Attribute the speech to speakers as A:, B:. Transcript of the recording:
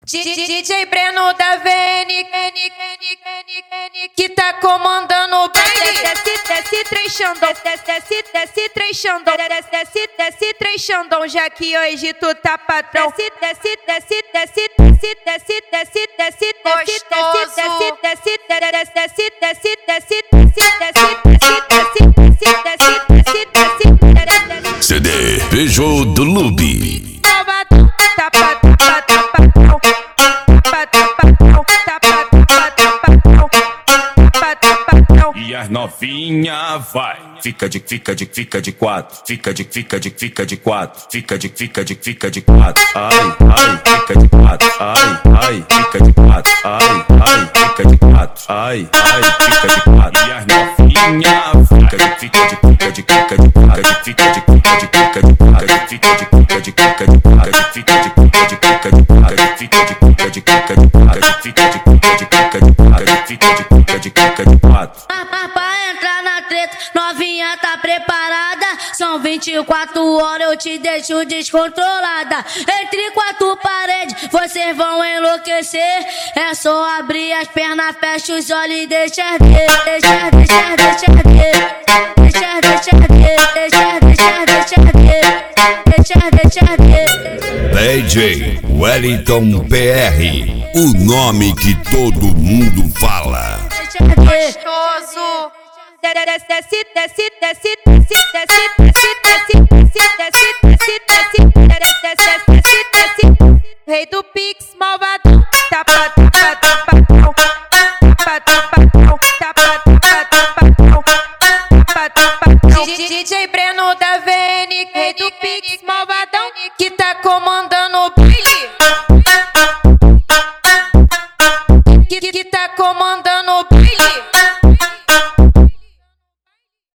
A: DJ Breno da VN, que tá comandando o baile. Desce três Xandão, desce três Xandão, desce três Xandão, já que hoje tu tá patrão. Desce
B: CD Peugeot do Lubi. E as novinha vai, fica de quatro, fica de quatro, fica de quatro, ai, fica de quatro, ai, fica de quatro, ai, fica de quatro, ai, fica de quatro. E as novinha fica de
C: Pra entrar na treta, novinha tá preparada. São 24 horas, eu te deixo descontrolada. Entre quatro paredes, vocês vão enlouquecer. É só abrir as pernas, fecha os olhos e deixa ver. Deixa ver.
B: DJ Wellington PR, o nome que todo mundo fala.
A: gostoso. Rei do Pix, malvadão. DJ Breno da VN, rei do Pix, malvadão, que tá comandando o baile. Que tá comandando o baile.